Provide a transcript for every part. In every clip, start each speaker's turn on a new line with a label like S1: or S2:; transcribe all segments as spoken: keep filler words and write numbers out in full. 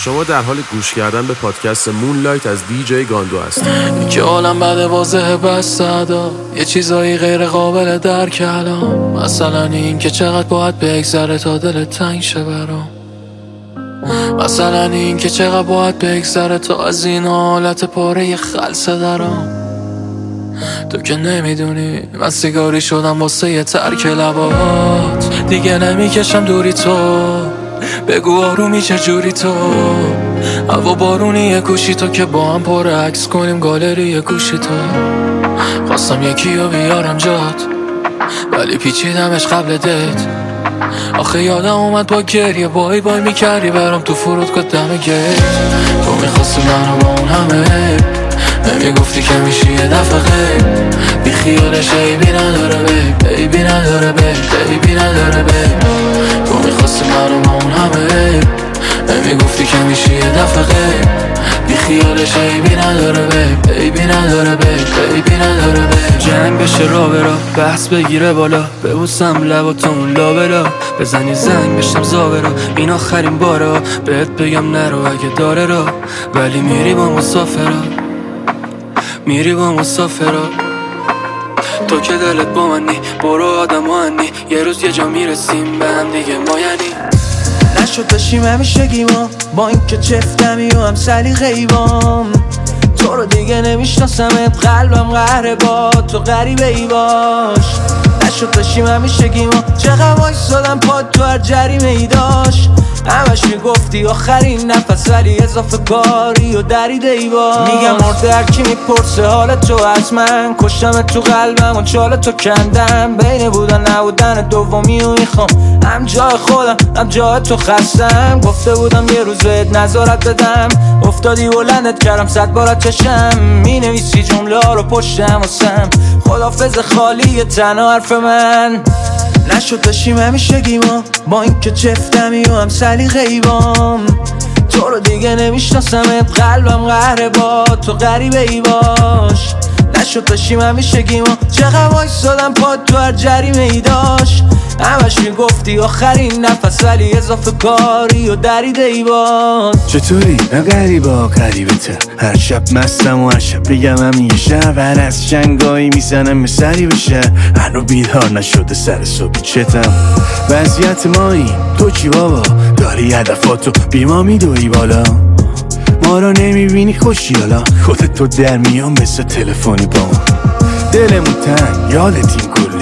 S1: شما در حال گوش کردن به پادکست مونلایت از دی جی گاندو هستید.
S2: که عالم بعد واضحه بس صدا یه چیزایی غیر قابل درک الان، مثلا این که چقدر باید بگذره تا دلت تنگ شه برام، مثلا این که چقدر باید بگذره تا از این حالت پاره خلصه درام. تو که نمیدونی من سیگاری شدم واسه یه ترک لبات، دیگه نمیکشم دوری تو، بگو آرومی چجوری تو، هوا بارونی گوشی تو که با هم پر عکس کنیم گالری گوشی تو. خواستم یکی رو بیارم جات ولی پیچیدمش قبل دیت، آخه یادم اومد با گریه بای بای میکردی برام تو فرودگاه دم گیت. تو میخواستی منو با اون همه نمیگفتی که میشی یه دفعه غیر، بی خیالش عیبی نداره بیب، عیبی نداره بیب، عیبی نداره بیب. تو میخواستی منو با اون همه نمیگفتی که میشی یه دفعه غیر، بی خیالش عیبی نداره بیب، عیبی نداره بیب، عیبی نداره بیب.
S3: جنگ بشه را برا بحث بگیره بالا، ببوسم لباتون لابلا، بزنی زنگ بشم زابرا، این آخرین بارا بهت بگم نرو اگه داره را، ولی میری با مسافرا، میری با مسافرا. تو که دلت با منی برو آدم هنی، یه روز یه جا میرسیم به هم دیگه ما یعنی
S4: نشد داشتیم همیشگی ما، با این که چفتمی و هم سلیقه ایوام، تو رو دیگه نمیشناسمت قلبم قهره با تو غریبه ای باش. نشد داشتیم همیشگی ما، چقدر وایسادم پاد تو هر جریمه ای داشت، همش میگفتی آخرین نفس ولی اضافه کاری و دریده ای با. میگم مرده هر کی میپرسه حال تو از من، کشتم تو قلبم و چال تو کندم، بین بودن نبودن دومی و میخوام هم جای خودم هم جای تو خستم. گفته بودم یه روز بهت نظارت بدم، افتادی بلندت کردم صد بارت چشم، می نویسی جمله ها رو پشتم واسم، خدافظ خالی تنها حرف من. نشد داشتیم همیشگی ما، با این که چفتمی و هم سلیقه ایوام، تو رو دیگه نمیشناسمت قلبم قهره با تو غریبه ای باش. نشد داشتیم همیشگی ما، چقدر وایسادم پاد تو هر جریمه ای داشت، همش میگفتی آخرین نفس ولی اضافه کاری و دریده ای باد.
S5: چطوری؟ نه غریبا غریبه تر، هر شب مستم و هر شب بگم هم یه شب، هر از شنگایی میزنم سری بشه، هنو بیدار نشده سر صبحی چتم. وضعیت مایی تو چی بابا؟ داری هدفاتو بی ما میدوی بالا، ما رو نمیبینی خوشیالا، خودت تو در میان مثل تلفنی با ما، دلمون تنگ یادتیم کلی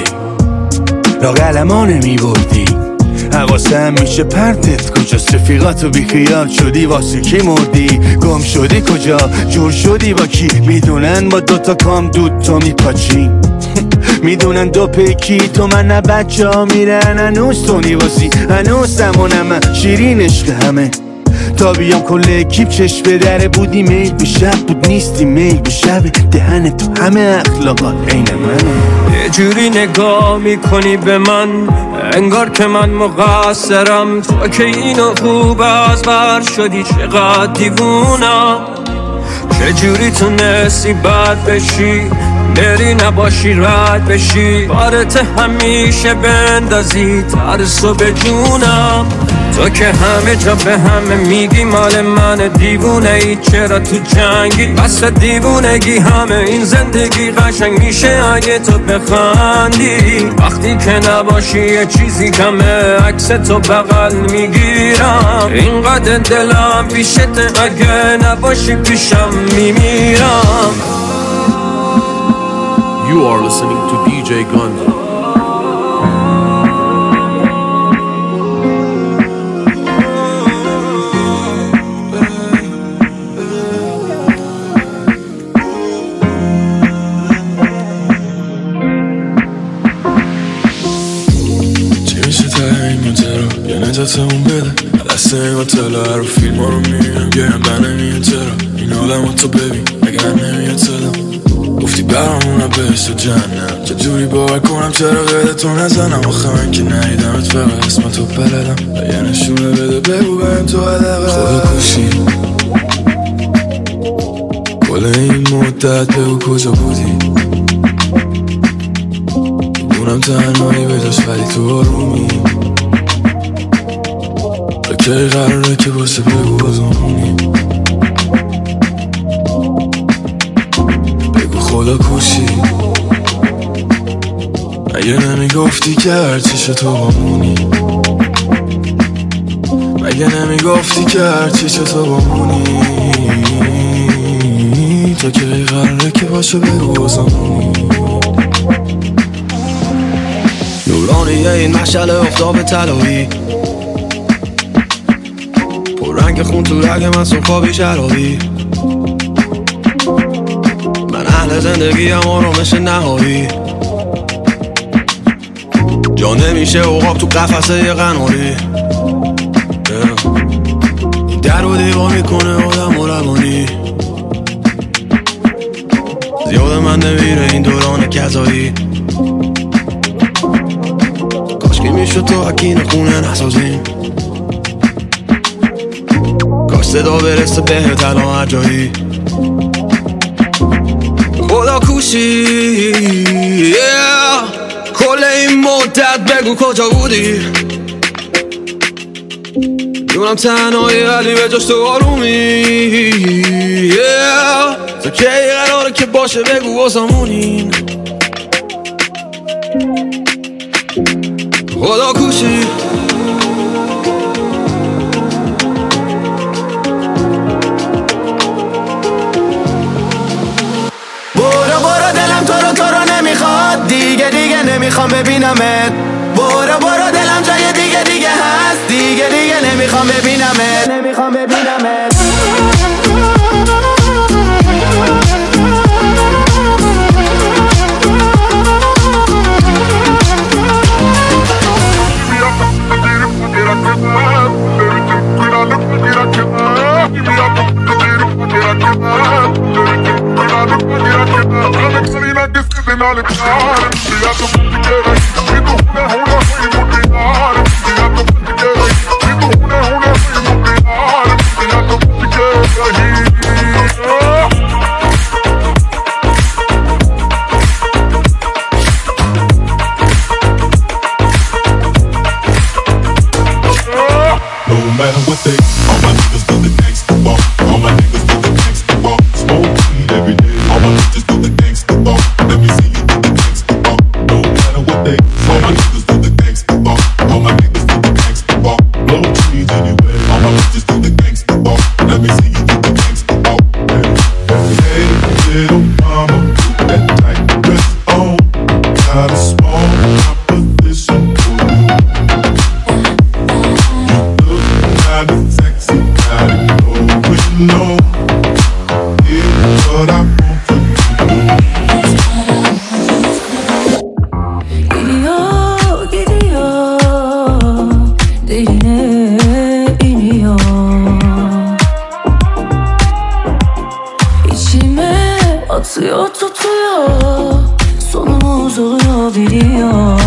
S5: لاغل ما نمیبردی، حواسم میشه پرتت کجاست، رفیقاتو بی خیال شدی واسه کی مردی، گم شدی کجا جور شدی با کی، میدونن با دوتا کام دود تو میپاچی میدونن دو پیکی تو من نه بچه ها میرن، هنوز تو نیوازی هنوز زمانم شیرین عشق همه، تا بیام کل اکیپ چشم به دره بودی، میل به شب بود نیستی میل به شب، دهن تو همه اخلاقات عین منه.
S3: یه جوری نگاه میکنی به من انگار که من مقصرم، تو که اینو خوب از بر شدی چقدر دیوونم، چه جوری تونستی بد بشی بری نباشی رد بشی، بارت همیشه بندازی ترسو به جونم، تو که همه جا به همه میگی مال من دیوونه ای، چرا تو جنگی بس دیوونگی، همه این زندگی قشنگ میشه اگه تو بخندی، وقتی که نباشی یه چیزی کمه عکس تو بغل میگیرم، اینقدر دلم پیشته اگه نباشی پیشم میمیرم.
S1: You are listening to دی جی Gandhi.
S6: چی میشه تا این ماجرا؟ یه نجاتمون بده دست این هتل رو فیلم ها رو میبینم، گرم بر نمیاد چرا این عالم ها تو ببین اگر نمیاد صدا، گفتی برامونم بهشت و جهنم، چجوری باور کنم چرا قیده تو نزنم، آخه من که ندیدمت فقط اسم تو بلدم، یه نشونه بده بگو بریم تو عدقه خدا کشی کل این مدت بگو کجا بودی، دونم تنهایی بداشت ولی تو آرومی، که قراره که باشه بگو بازمونی، بگو خدا کوشی. مگه نمیگفتی که هرچیش تو بامونی، مگه نمیگفتی که هرچیش تو بامونی، تا که قراره که باشه بگو بازمونی. نورانیه این مشعل افتاب طلایی، پر رنگ خون تو رگ من سرخابی شرابی. من اهل زندگی هم آرامش نهایی، جا نمیشه عقاب تو قفسه قناری. این در و دیوار میکنه آدم و روانی، زیاد من نمیره این دوران کذایی. کاش که میشد تو حکین خونه نسازیم، کاش صدا برسه به تلا هر جایی. خدا کوشی yeah. کل این مدت بگو کجا بودی، دونم تنهایی ولی به جاش تو آرومی yeah. تو کی قراره که باشه بگو واسمونین، خدا کوشی.
S4: برو برو دلم تو رو تو رو نمیخواد، دیگه دیگه نمیخوام ببینمت. برو برو دلم جای دیگه دیگه هست، دیگه دیگه نمیخوام ببینمت، نمیخوام ببینمت.
S7: No matter what they, all my niggas do the gangsta walk. All my niggas do the gangsta walk. Smoke weed every day. All my bitches do the gangsta walk. Let me see you do the gangsta walk. No matter what they, all my niggas do the gangsta walk. All my niggas do the gangsta walk. Blow trees anyway. All my bitches do the gangsta walk. Let me see you do the gangsta walk. Hey, hey, little mama, put that tight dress on. Got a small opposition for you. Sexy, gotta go with no. Here's what I want to do.
S8: Gidiyor, gidiyor, derine iniyor. İçime atıyor, tutuyor, sonumuz oluyor biliyor.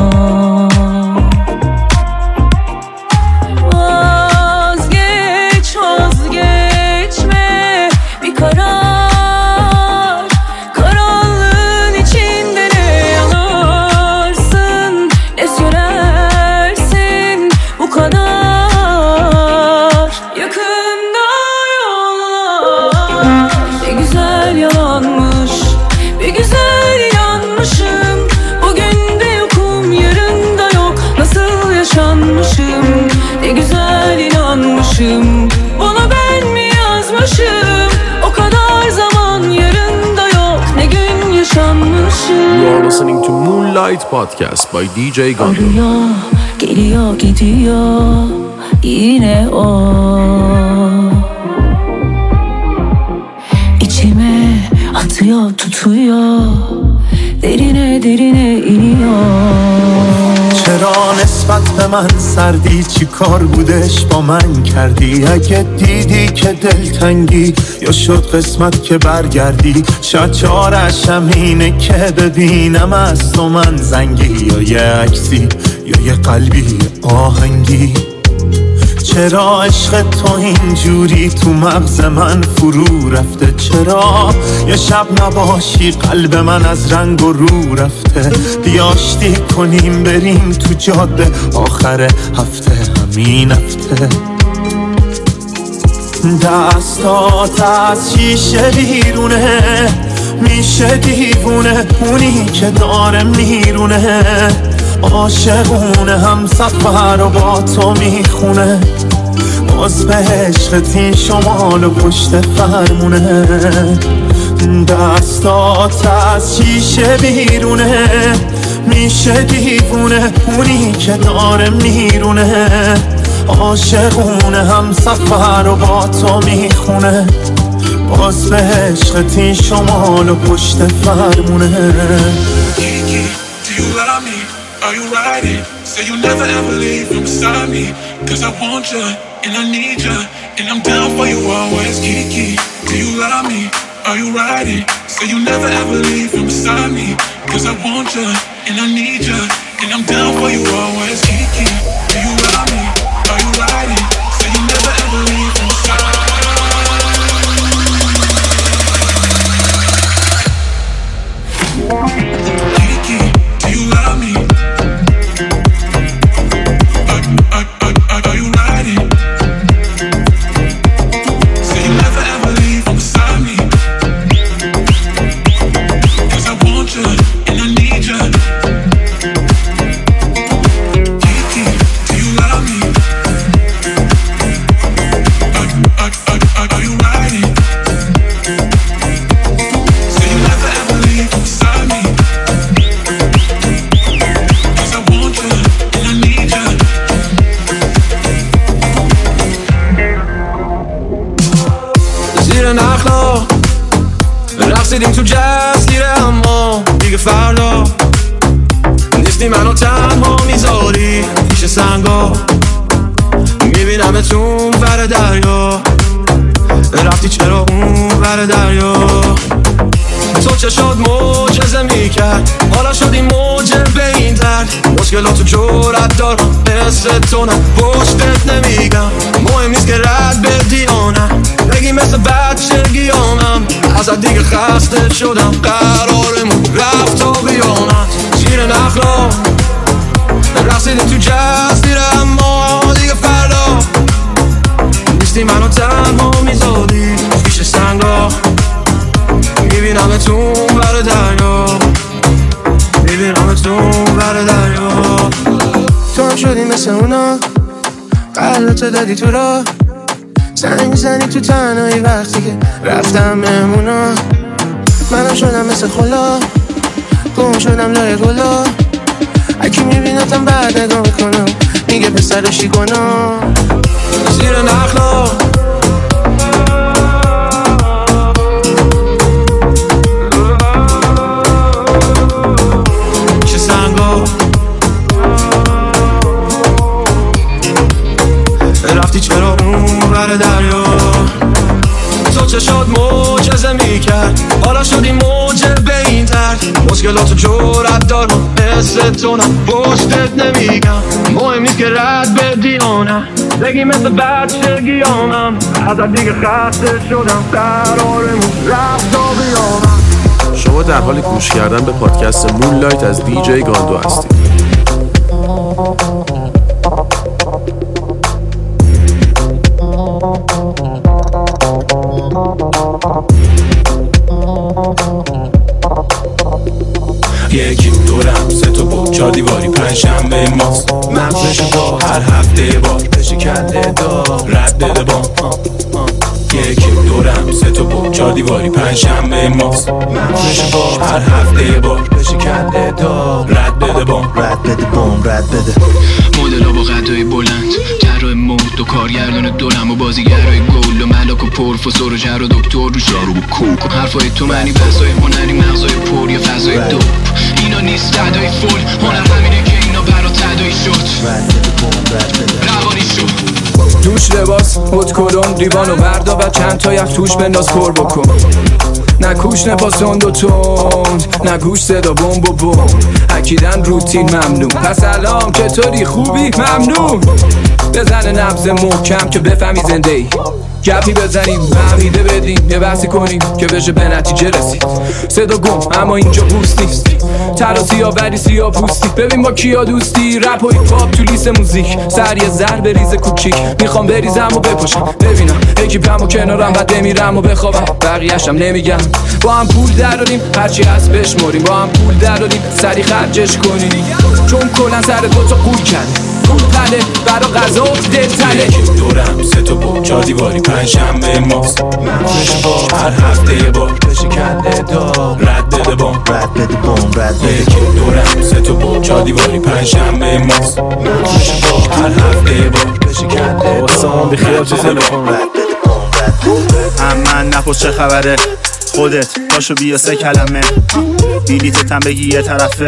S8: Bana ben mi yazmışım? O kadar zaman yarında yok, ne gün yaşanmışım.
S1: You are listening to Moonlight Podcast by D J Gondo.
S8: Arıyor, geliyor, gidiyor, yine o. İçime atıyor, tutuyor, derine derine iniyor.
S5: چرا نسبت به من سردی، چی کار بودش با من کردی؟ اگه دیدی که دلتنگی یا شد قسمت که برگردی، شاید چارشم اینه که ببینم از تو من زنگی، یا یه عکسی یا یه قلبی آهنگی. چرا عشق تو اینجوری تو مغز من فرو رفته؟ چرا یه شب نباشی قلب من از رنگ و رو رفته؟ بیاشتی کنیم بریم تو جاده آخر هفته، همین هفته.
S9: دستات از شیشه بیرونه، میشه دیوونه اونی که داره میرونه، عاشقونه هم سفر و با تو میخونه، باز به عشقت این شمال و پشت فرمونه. دستات از شیشه بیرونه، میشه دیوونه اونی که داره میرونه، عاشقونه هم سفر و با تو میخونه، باز به عشقت این شمال و پشت فرمونه.
S6: Kiki, do you love me? Are you riding? Say you never ever leave from beside me, cause I want you and I need you and I'm down for you always. Kiki, do you love me? Are you riding? Say you never ever leave from beside me, cause I want you and I need you and I'm down for you always. Kiki, do you love me? Are you riding? Say you never ever leave from beside me. Kiki, do you love me? Are, are, are, are, are you riding? Say you never ever leave from beside me, cause I want you and I need you. Kiki, do you love me? Are, are, are, are, are you riding? Say you never ever leave from beside me, cause I want you and I need you.
S3: زیر نخلا رقصیدیم تو جزیره، اما دیگه فردا نیستی منو تنها میذاری پیش سنگا، میبینم تو ور دریا، رفتی چرا اون ور دریا؟ تو چشات معجزه میکرد، حالا شدی موجه به این درد، مشکلاتو جرأت دارم مثل تو نه پشتت نمیگم، مهم نیست که رد بدی آنه بگی مثل بچگیامم، ازت دیگه خسته شدم قرارمون رفت تا بیامد. زیر نخلا رقصیدیم تو جزیره، اما دیگه فردا نیستی منو تنها میذاری پیش سنگا، میبینم تو ور دریا، میبینم تو ور دریا. تو هم شدی مثل اونا، قلبتو دادی تو را، زنگ زنی تو تنهایی وقتی که رفتم مهمونا، منم شدم مثل خلا، گم شدم لای گلا، اکی میبینتم بعد نگاه میکنم میگه پسرشی گنا. زیر نخلا چه سنگا، رفتی چرا اون ور دریا؟ تو چشات معجزه میکرد، حالا شدی موجه به این درد، مشکلاتو جرأت دارم مثل تو نه پشتت نمیگم، مهم نیست که رد بدی آنه بگی مثل بچگیامم، ازت دیگه خسته شدم قرارمون رفت تا بیامم.
S1: شما در حال گوش کردن به پادکست مونلایت از دی جی گاندو هستید.
S10: یکی دورم سه تا بود چهار دیواری پنجشنبه ماست، مغزشو با هر هفته بار بشکنده دار رد بده با یکی دورم سه تا بود چهار دیواری پنجشنبه ماست، مغزشو با هر هفته بار بشکنده دار رد بده با رد بده بام رد بده.
S2: مدلا با قدای بلند، طراح مود و کارگردان دلم و بازیگرای گل و ملاک و پروفسور و جر و دکتر رو شارو و کوک، حرفای تو معنی بحثای هنری مغزای پر یا فضای دوپ، اینا نیست تدایی فول، هنر همینه که اینا برا تدایی شد روانی شد.
S3: دوش لباس هد کلم دیوانو بردا و چند تا یخ توش بنداز پر بکن، نکوش نباس تند و تند، نگوش صدا بمب و بمب، اکیدن روتین ممنون، پس الان چطوری خوبی ممنون،
S10: بزنه نبض محکم که بفهمی زنده ای، گپی بزنیم فهمیده بدیم، یه بحثی کنیم که بشه به نتیجه رسید. صدا گم اما اینجا بوست نیست، تر و سیاه ولی سیاه پوستی. ببین با کیا دوستی، رپ و هیپ هاپ تو لیست موزیک، سر یه ذر بریز کوچیک، میخوام بریزم و بپاشم ببینم اکیپم و کنارم بعد بمیرم و بخوابم، بقیه‌شم نمیگم. با هم پول دراریم هرچی هست بشمریم، با هم پول دراریم سری خرجش کنیم، چون کلا سر دو تا قول کرد پول پله برا غذا و دلتله.
S11: دورم سه تا بود چهار دیواری پنجشنبه ماست، مغزش با هر هفته یه بار بشه کله دار رد بده بام رد بده بام رد بده. دورم سه تا بود چهار دیواری پنجشنبه ماست، مغزش با هر هفته یه بار بشه کله
S5: واسمون بخیال تو تلفن رد بده بام رد بده. امن نپرس چه خبره خودت پاشو بیا سه کلمه، بیلیتتم بگی یه طرفه،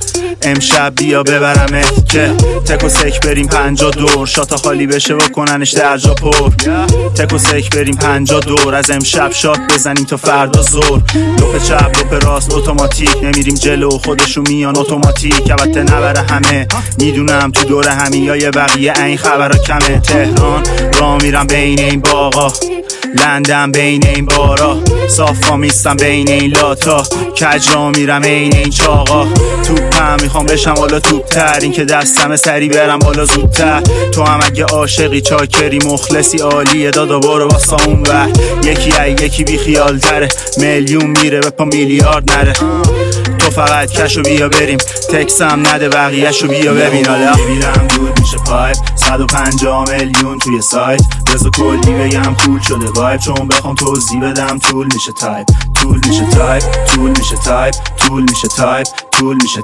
S5: امشب بیا ببرمت که تک و سک بریم پنجا دور، شاتا خالی بشه و کننش درجا پر. تک و سک بریم پنجا دور، از امشب شات بزنیم تا فردا زور. لپ چپ لپ راست اتوماتیک، نمیریم جلو خودشو میان اتوماتیک. البته نبره همه میدونم تو دور همین یا یه بقیه این خبرها کمه. تهران را میرم بین این باغا، لندن بین این بارا، صافا میستم بین این لاتا، کج را میرم این این چاقا. توپم میخوام بشم حالا توپتر، این که دستم سری برم بالا زودتر. تو هم اگه عاشقی چاکری مخلصی عالیه دادا برو واسا اون بر، یکی ای یکی بی خیال تره، میلیون میره به پا میلیارد نره. تو فقط کشو بیا بریم، تکسم نده بقیهشو بیا ببین. حالا میرم دود میشه پایپ، صد و پنجاه میلیون توی سایت، بزا کلی بگم کول شده وایب، چون بخوام توضیح بدم طول میشه تایپ، طول میشه تایپ، طول میشه تایپ، طول میشه تایپ، طول میشه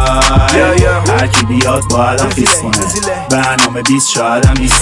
S5: تایپ. هر کی بیاد بایدم فیس کنه، برنامه بیست شایدم بیست.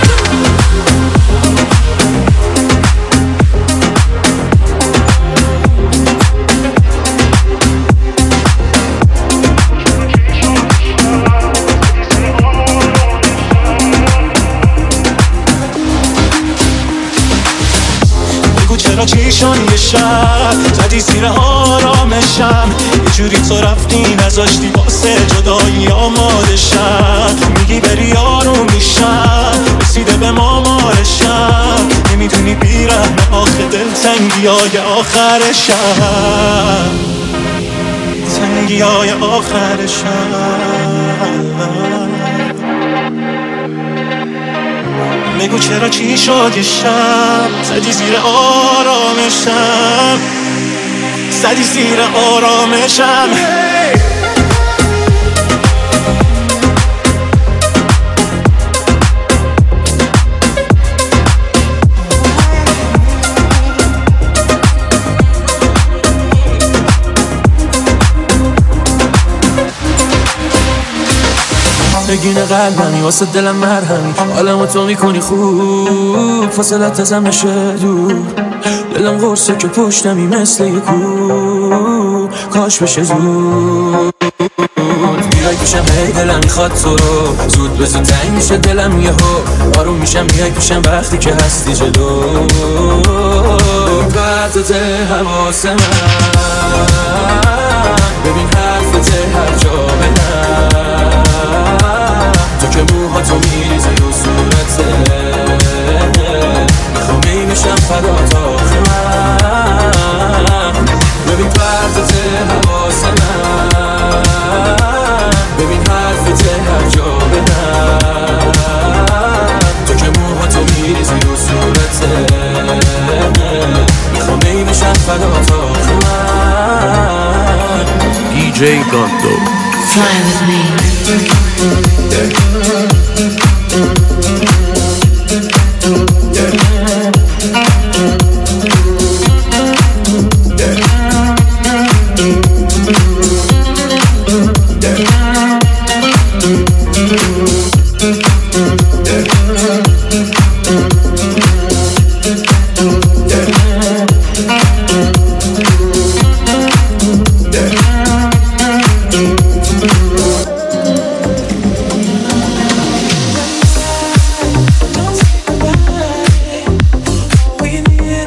S9: چرا چیشانی یه شب زدی زیر آرامشم، یه جوری تو رفتی نذاشتی واسه جدایی آماده شم. میگی بری آروم میشم، رسیده به مامارشم، نمیدونی بیرحم آخه دل تنگی های آخرشم، تنگی های آخرشم. بگو چرا چی شد یه شب زدی زیر آرامشم، زدی زیر آرامشم.
S2: نگین قلبمی واسه دلم مرهمی، حالمو تو میکنی خوب، فاصلت ازم نشه دور. دلم قرصه که پشتمی مثل یه کو، کاش بشه زود. میای پیشم هی دلم میخواد تو رو، زود به زود تنگ میشه دلم یهو، آروم میشم میای پیشم وقتی که هستی جلو. ببین پرتت حواس من، ببین حرفت هر جا بنم، تو که موهاتو میریزی و صورته، میخوام میمیشم فدا تا آخر من. ببین پرتت حواس من، ببین حرفت هر جا بدم، تو که موهاتو میریزی و صورته، میخوام میمیشم فدا تا آخر من.
S1: دی جی گاندو.
S12: Fly with me.
S8: We need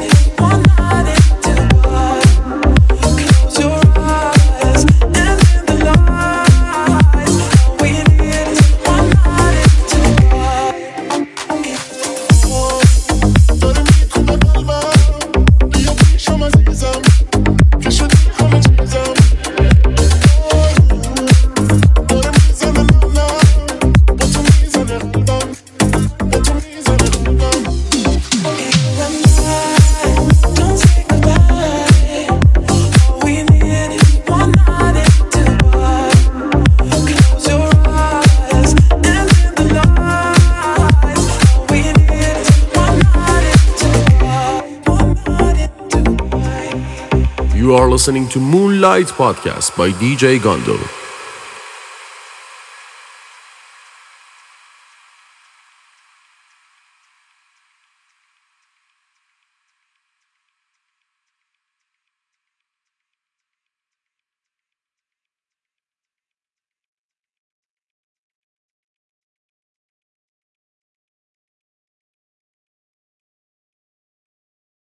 S1: You are listening to Moonlight Podcast by D J Gondo.